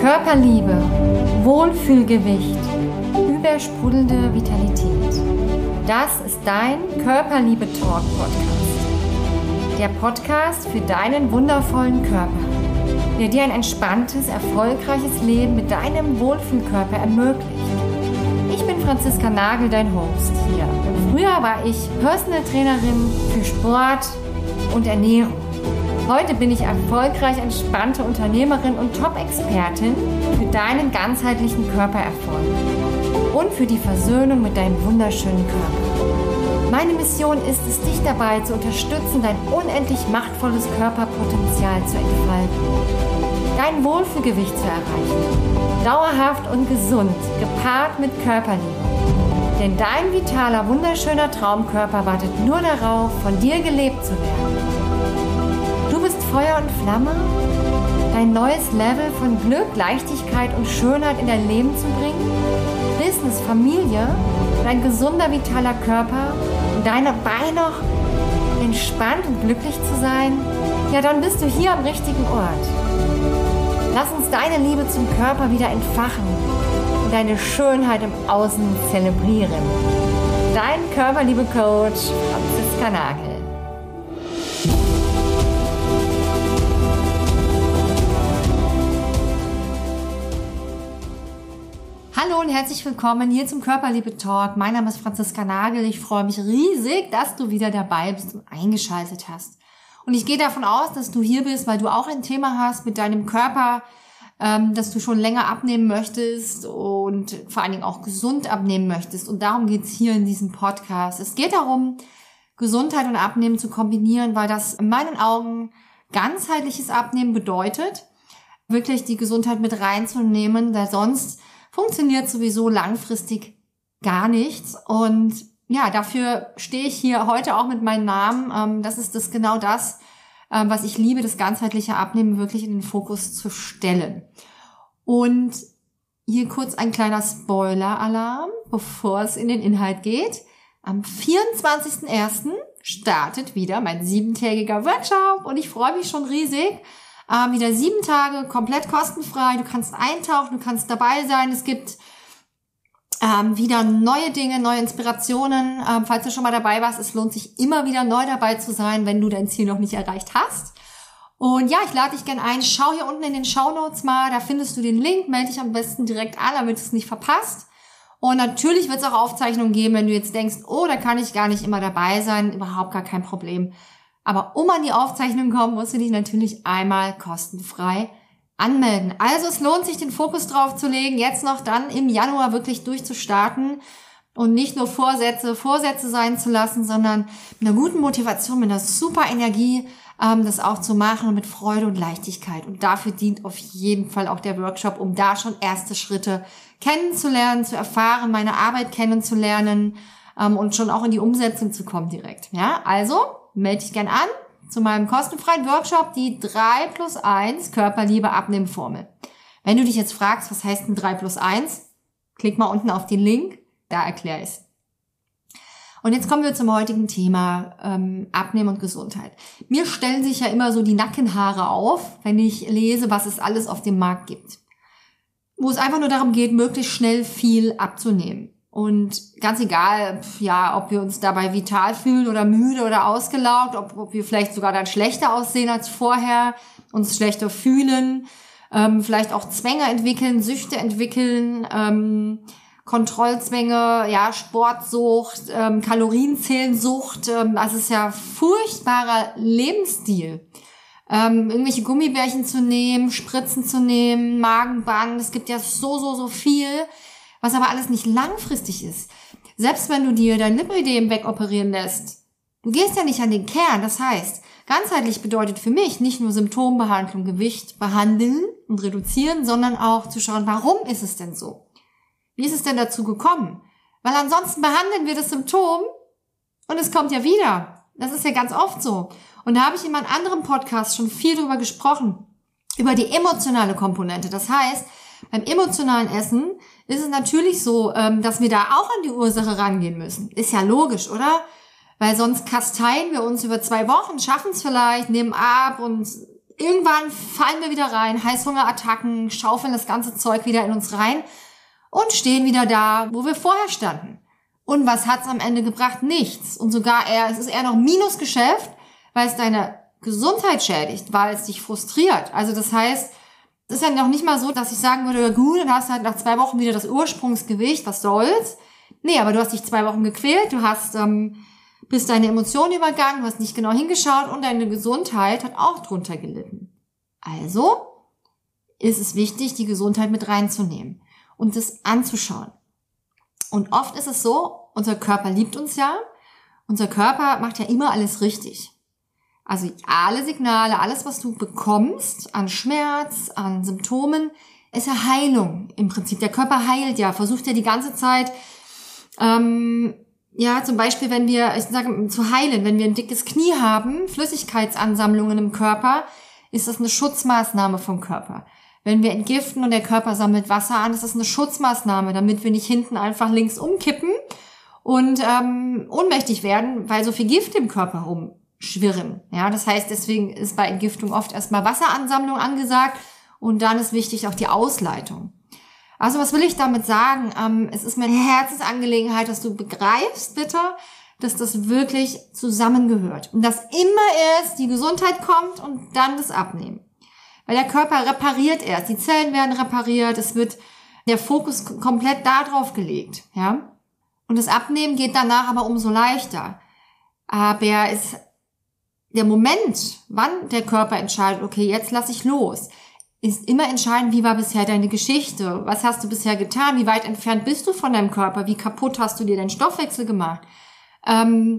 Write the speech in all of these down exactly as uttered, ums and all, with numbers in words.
Körperliebe, Wohlfühlgewicht, übersprudelnde Vitalität. Das ist dein Körperliebe-Talk-Podcast. Der Podcast für deinen wundervollen Körper, der dir ein entspanntes, erfolgreiches Leben mit deinem Wohlfühlkörper ermöglicht. Ich bin Franziska Nagel, dein Host hier. Und früher war ich Personal Trainerin für Sport und Ernährung. Heute bin ich erfolgreich entspannte Unternehmerin und Top-Expertin für deinen ganzheitlichen Körpererfolg und für die Versöhnung mit deinem wunderschönen Körper. Meine Mission ist es, dich dabei zu unterstützen, dein unendlich machtvolles Körperpotenzial zu entfalten, dein Wohlfühlgewicht zu erreichen, dauerhaft und gesund, gepaart mit Körperliebe. Denn dein vitaler, wunderschöner Traumkörper wartet nur darauf, von dir gelebt zu werden. Du bist Feuer und Flamme, dein neues Level von Glück, Leichtigkeit und Schönheit in dein Leben zu bringen, Business, Familie, dein gesunder, vitaler Körper und dabei noch entspannt und glücklich zu sein, ja, dann bist du hier am richtigen Ort. Lass uns deine Liebe zum Körper wieder entfachen und deine Schönheit im Außen zelebrieren. Dein Körperliebe-Coach Franziska Nagel. Hallo und herzlich willkommen hier zum Körperliebe-Talk. Mein Name ist Franziska Nagel. Ich freue mich riesig, dass du wieder dabei bist und eingeschaltet hast. Und ich gehe davon aus, dass du hier bist, weil du auch ein Thema hast mit deinem Körper, ähm, dass du schon länger abnehmen möchtest und vor allen Dingen auch gesund abnehmen möchtest. Und darum geht's hier in diesem Podcast. Es geht darum, Gesundheit und Abnehmen zu kombinieren, weil das in meinen Augen ganzheitliches Abnehmen bedeutet, wirklich die Gesundheit mit reinzunehmen, weil sonst funktioniert sowieso langfristig gar nichts. Und ja, dafür stehe ich hier heute auch mit meinem Namen. Das ist das genau das, was ich liebe, das ganzheitliche Abnehmen wirklich in den Fokus zu stellen. Und hier kurz ein kleiner Spoiler-Alarm, bevor es in den Inhalt geht. Am vierundzwanzigsten ersten startet wieder mein siebentägiger Workshop und ich freue mich schon riesig. Ähm, wieder sieben Tage, komplett kostenfrei. Du kannst eintauchen, du kannst dabei sein. Es gibt ähm, wieder neue Dinge, neue Inspirationen. Ähm, falls du schon mal dabei warst, es lohnt sich immer wieder neu dabei zu sein, wenn du dein Ziel noch nicht erreicht hast. Und ja, ich lade dich gerne ein. Schau hier unten in den Shownotes mal, da findest du den Link. Melde dich am besten direkt an, damit du es nicht verpasst. Und natürlich wird es auch Aufzeichnungen geben, wenn du jetzt denkst, oh, da kann ich gar nicht immer dabei sein. Überhaupt gar kein Problem. Aber um an die Aufzeichnung zu kommen, musst du dich natürlich einmal kostenfrei anmelden. Also es lohnt sich, den Fokus drauf zu legen, jetzt noch dann im Januar wirklich durchzustarten und nicht nur Vorsätze, Vorsätze sein zu lassen, sondern mit einer guten Motivation, mit einer super Energie, ähm, das auch zu machen und mit Freude und Leichtigkeit. Und dafür dient auf jeden Fall auch der Workshop, um da schon erste Schritte kennenzulernen, zu erfahren, meine Arbeit kennenzulernen ähm, und schon auch in die Umsetzung zu kommen direkt. Ja, also melde dich gern an zu meinem kostenfreien Workshop, die drei plus eins Körperliebe-Abnehmen-Formel. Wenn du dich jetzt fragst, was heißt denn drei plus eins? Klick mal unten auf den Link, da erkläre ich es. Und jetzt kommen wir zum heutigen Thema ähm, Abnehmen und Gesundheit. Mir stellen sich ja immer so die Nackenhaare auf, wenn ich lese, was es alles auf dem Markt gibt. Wo es einfach nur darum geht, möglichst schnell viel abzunehmen. Und ganz egal, ja, ob wir uns dabei vital fühlen oder müde oder ausgelaugt, ob, ob wir vielleicht sogar dann schlechter aussehen als vorher, uns schlechter fühlen, ähm, vielleicht auch Zwänge entwickeln, Süchte entwickeln, ähm, Kontrollzwänge, ja, Sportsucht, ähm, Kalorienzählensucht, ähm, also es ist ja furchtbarer Lebensstil. Ähm, irgendwelche Gummibärchen zu nehmen, Spritzen zu nehmen, Magenband, es gibt ja so, so, so viel, was aber alles nicht langfristig ist. Selbst wenn du dir dein Lipödem wegoperieren lässt, du gehst ja nicht an den Kern. Das heißt, ganzheitlich bedeutet für mich nicht nur Symptombehandlung, Gewicht behandeln und reduzieren, sondern auch zu schauen, warum ist es denn so? Wie ist es denn dazu gekommen? Weil ansonsten behandeln wir das Symptom und es kommt ja wieder. Das ist ja ganz oft so. Und da habe ich in meinem anderen Podcast schon viel drüber gesprochen, über die emotionale Komponente. Das heißt, beim emotionalen Essen ist es natürlich so, dass wir da auch an die Ursache rangehen müssen. Ist ja logisch, oder? Weil sonst kasteien wir uns über zwei Wochen, schaffen es vielleicht, nehmen ab und irgendwann fallen wir wieder rein, Heißhungerattacken, schaufeln das ganze Zeug wieder in uns rein und stehen wieder da, wo wir vorher standen. Und was hat's am Ende gebracht? Nichts. Und sogar eher, es ist eher noch Minusgeschäft, weil es deine Gesundheit schädigt, weil es dich frustriert. Also das heißt, es ist ja noch nicht mal so, dass ich sagen würde, ja gut, dann hast du halt nach zwei Wochen wieder das Ursprungsgewicht, was soll's? Nee, aber du hast dich zwei Wochen gequält, du hast ähm, bist deine Emotionen übergangen, du hast nicht genau hingeschaut und deine Gesundheit hat auch drunter gelitten. Also ist es wichtig, die Gesundheit mit reinzunehmen und das anzuschauen. Und oft ist es so, unser Körper liebt uns ja, unser Körper macht ja immer alles richtig. Also alle Signale, alles, was du bekommst an Schmerz, an Symptomen, ist ja Heilung im Prinzip. Der Körper heilt ja, versucht ja die ganze Zeit, ähm, ja, zum Beispiel, wenn wir, ich sage, zu heilen, wenn wir ein dickes Knie haben, Flüssigkeitsansammlungen im Körper, ist das eine Schutzmaßnahme vom Körper. Wenn wir entgiften und der Körper sammelt Wasser an, ist das eine Schutzmaßnahme, damit wir nicht hinten einfach links umkippen und ähm, ohnmächtig werden, weil so viel Gift im Körper rumschwirren. Ja, das heißt, deswegen ist bei Entgiftung oft erstmal Wasseransammlung angesagt und dann ist wichtig auch die Ausleitung. Also was will ich damit sagen? Ähm, es ist mir eine Herzensangelegenheit, dass du begreifst, bitte, dass das wirklich zusammengehört. Und dass immer erst die Gesundheit kommt und dann das Abnehmen. Weil der Körper repariert erst, die Zellen werden repariert, es wird der Fokus komplett da drauf gelegt. Ja? Und das Abnehmen geht danach aber umso leichter. Aber es ist der Moment, wann der Körper entscheidet, okay, jetzt lasse ich los, ist immer entscheidend, wie war bisher deine Geschichte, was hast du bisher getan, wie weit entfernt bist du von deinem Körper, wie kaputt hast du dir deinen Stoffwechsel gemacht. Ähm,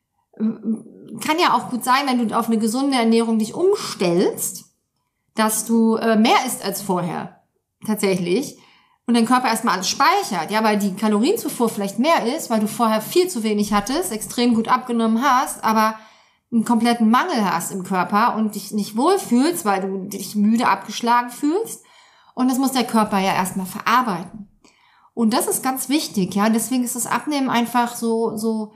kann ja auch gut sein, wenn du auf eine gesunde Ernährung dich umstellst, dass du äh, mehr isst als vorher, tatsächlich, und dein Körper erstmal alles speichert, ja, weil die Kalorienzufuhr vielleicht mehr ist, weil du vorher viel zu wenig hattest, extrem gut abgenommen hast, aber einen kompletten Mangel hast im Körper und dich nicht wohlfühlst, weil du dich müde abgeschlagen fühlst. Und das muss der Körper ja erstmal verarbeiten. Und das ist ganz wichtig, ja. Deswegen ist das Abnehmen einfach so, so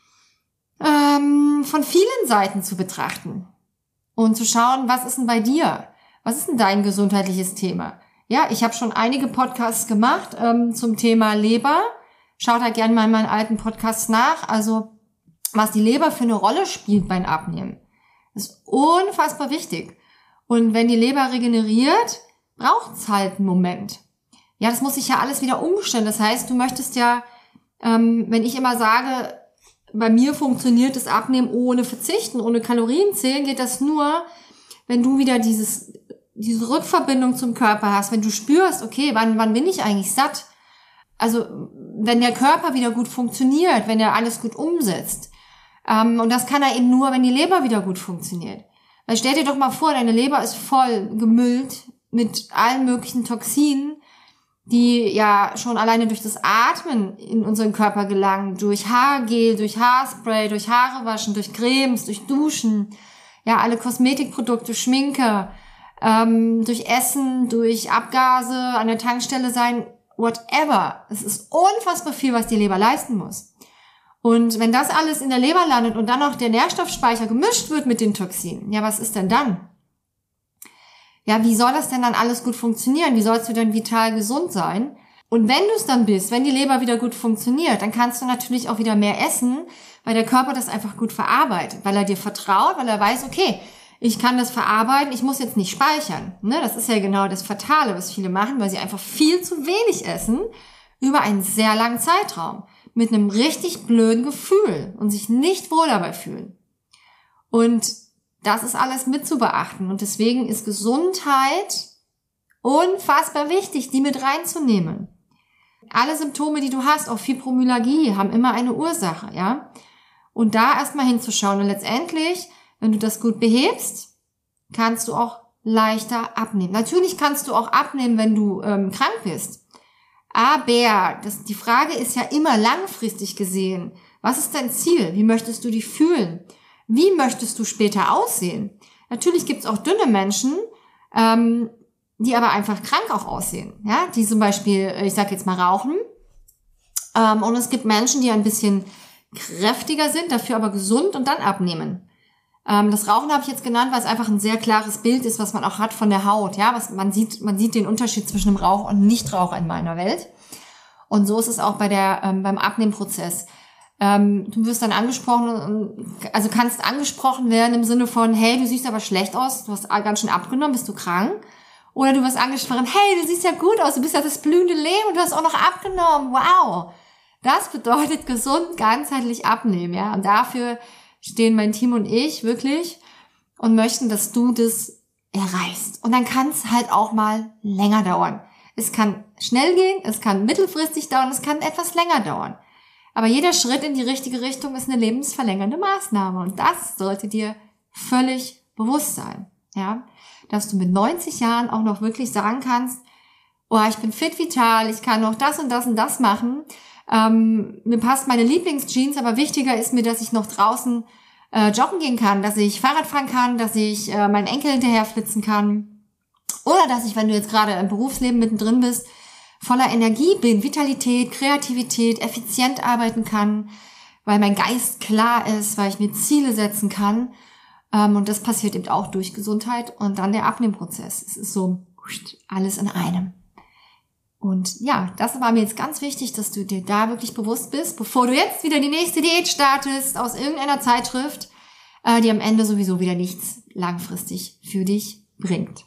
ähm, von vielen Seiten zu betrachten. Und zu schauen, was ist denn bei dir? Was ist denn dein gesundheitliches Thema? Ja, ich habe schon einige Podcasts gemacht ähm, zum Thema Leber. Schaut da gerne mal in meinen alten Podcasts nach. Also was die Leber für eine Rolle spielt beim Abnehmen, ist unfassbar wichtig. Und wenn die Leber regeneriert, braucht es halt einen Moment. Ja, das muss sich ja alles wieder umstellen. Das heißt, du möchtest ja, ähm, wenn ich immer sage, bei mir funktioniert das Abnehmen ohne Verzichten, ohne Kalorien zählen, geht das nur, wenn du wieder dieses diese Rückverbindung zum Körper hast, wenn du spürst, okay, wann wann bin ich eigentlich satt? Also wenn der Körper wieder gut funktioniert, wenn er alles gut umsetzt. Um, und das kann er eben nur, wenn die Leber wieder gut funktioniert. Weil stell dir doch mal vor, deine Leber ist voll gemüllt mit allen möglichen Toxinen, die ja schon alleine durch das Atmen in unseren Körper gelangen, durch Haargel, durch Haarspray, durch Haare waschen, durch Cremes, durch Duschen, ja, alle Kosmetikprodukte, Schminke, ähm, durch Essen, durch Abgase, an der Tankstelle sein, whatever. Es ist unfassbar viel, was die Leber leisten muss. Und wenn das alles in der Leber landet und dann noch der Nährstoffspeicher gemischt wird mit den Toxinen, ja, was ist denn dann? Ja, wie soll das denn dann alles gut funktionieren? Wie sollst du denn vital gesund sein? Und wenn du es dann bist, wenn die Leber wieder gut funktioniert, dann kannst du natürlich auch wieder mehr essen, weil der Körper das einfach gut verarbeitet, weil er dir vertraut, weil er weiß, okay, ich kann das verarbeiten, ich muss jetzt nicht speichern. Ne? Das ist ja genau das Fatale, was viele machen, weil sie einfach viel zu wenig essen über einen sehr langen Zeitraum. Mit einem richtig blöden Gefühl und sich nicht wohl dabei fühlen. Und das ist alles mit zu beachten. Und deswegen ist Gesundheit unfassbar wichtig, die mit reinzunehmen. Alle Symptome, die du hast, auch Fibromyalgie, haben immer eine Ursache, ja. Und da erstmal hinzuschauen. Und letztendlich, wenn du das gut behebst, kannst du auch leichter abnehmen. Natürlich kannst du auch abnehmen, wenn du ähm, krank bist. Aber das, die Frage ist ja immer langfristig gesehen. Was ist dein Ziel? Wie möchtest du dich fühlen? Wie möchtest du später aussehen? Natürlich gibt es auch dünne Menschen, ähm, die aber einfach krank auch aussehen. Ja, die zum Beispiel, ich sag jetzt mal, rauchen. Ähm, und es gibt Menschen, die ein bisschen kräftiger sind, dafür aber gesund und dann abnehmen. Ähm, das Rauchen habe ich jetzt genannt, weil es einfach ein sehr klares Bild ist, was man auch hat von der Haut. Ja, was man sieht, man sieht den Unterschied zwischen einem Rauch und Nichtrauch in meiner Welt. Und so ist es auch bei der ähm, beim Abnehmprozess. Ähm, du wirst dann angesprochen, also kannst angesprochen werden im Sinne von, hey, du siehst aber schlecht aus, du hast ganz schön abgenommen, bist du krank? Oder du wirst angesprochen, hey, du siehst ja gut aus, du bist ja das blühende Leben und du hast auch noch abgenommen, wow. Das bedeutet gesund, ganzheitlich abnehmen, ja. Und dafür stehen mein Team und ich wirklich und möchten, dass du das erreichst. Und dann kann es halt auch mal länger dauern. Es kann schnell gehen, es kann mittelfristig dauern, es kann etwas länger dauern. Aber jeder Schritt in die richtige Richtung ist eine lebensverlängernde Maßnahme. Und das sollte dir völlig bewusst sein. Ja, dass du mit neunzig Jahren auch noch wirklich sagen kannst, oh, ich bin fit, vital, ich kann noch das und das und das machen. Ähm, mir passt meine Lieblingsjeans, aber wichtiger ist mir, dass ich noch draußen äh, joggen gehen kann, dass ich Fahrrad fahren kann, dass ich äh, meinen Enkel hinterher flitzen kann. Oder dass ich, wenn du jetzt gerade im Berufsleben mittendrin bist, voller Energie bin, Vitalität, Kreativität, effizient arbeiten kann, weil mein Geist klar ist, weil ich mir Ziele setzen kann. Und das passiert eben auch durch Gesundheit und dann der Abnehmprozess. Es ist so alles in einem. Und ja, das war mir jetzt ganz wichtig, dass du dir da wirklich bewusst bist, bevor du jetzt wieder die nächste Diät startest aus irgendeiner Zeitschrift, die am Ende sowieso wieder nichts langfristig für dich bringt.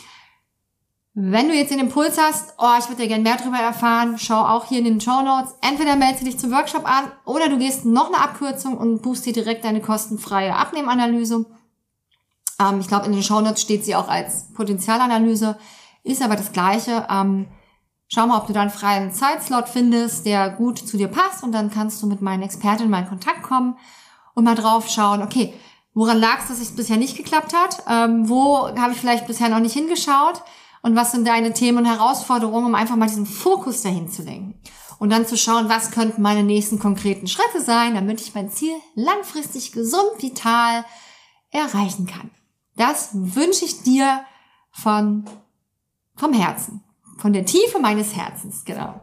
Wenn du jetzt den Impuls hast, oh, ich würde ja gerne mehr darüber erfahren, schau auch hier in den Shownotes. Entweder meldest du dich zum Workshop an oder du gehst noch eine Abkürzung und buchst dir direkt deine kostenfreie Abnehmanalyse. Ähm, ich glaube, in den Shownotes steht sie auch als Potenzialanalyse, ist aber das Gleiche. Ähm, schau mal, ob du da einen freien Zeitslot findest, der gut zu dir passt und dann kannst du mit meinen Expertinnen mal in Kontakt kommen und mal drauf schauen, okay, woran lag es, dass es bisher nicht geklappt hat? Ähm, wo habe ich vielleicht bisher noch nicht hingeschaut? Und was sind deine Themen und Herausforderungen, um einfach mal diesen Fokus dahin zu lenken. Und dann zu schauen, was könnten meine nächsten konkreten Schritte sein, damit ich mein Ziel langfristig gesund, vital erreichen kann. Das wünsche ich dir von, vom Herzen, von der Tiefe meines Herzens, genau.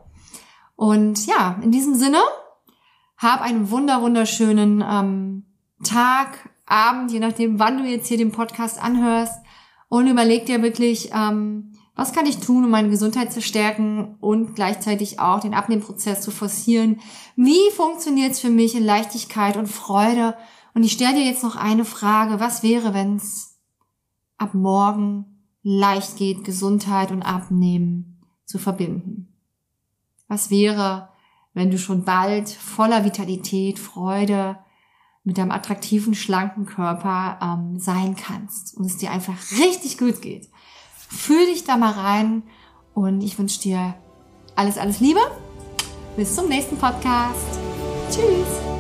Und ja, in diesem Sinne, hab einen wunder, wunderschönen ähm, Tag, Abend, je nachdem, wann du jetzt hier den Podcast anhörst. Und überleg dir wirklich, ähm, was kann ich tun, um meine Gesundheit zu stärken und gleichzeitig auch den Abnehmprozess zu forcieren. Wie funktioniert es für mich in Leichtigkeit und Freude? Und ich stelle dir jetzt noch eine Frage. Was wäre, wenn es ab morgen leicht geht, Gesundheit und Abnehmen zu verbinden? Was wäre, wenn du schon bald voller Vitalität, Freude, mit deinem attraktiven, schlanken Körper ähm, sein kannst und es dir einfach richtig gut geht. Fühl dich da mal rein und ich wünsche dir alles, alles Liebe. Bis zum nächsten Podcast. Tschüss.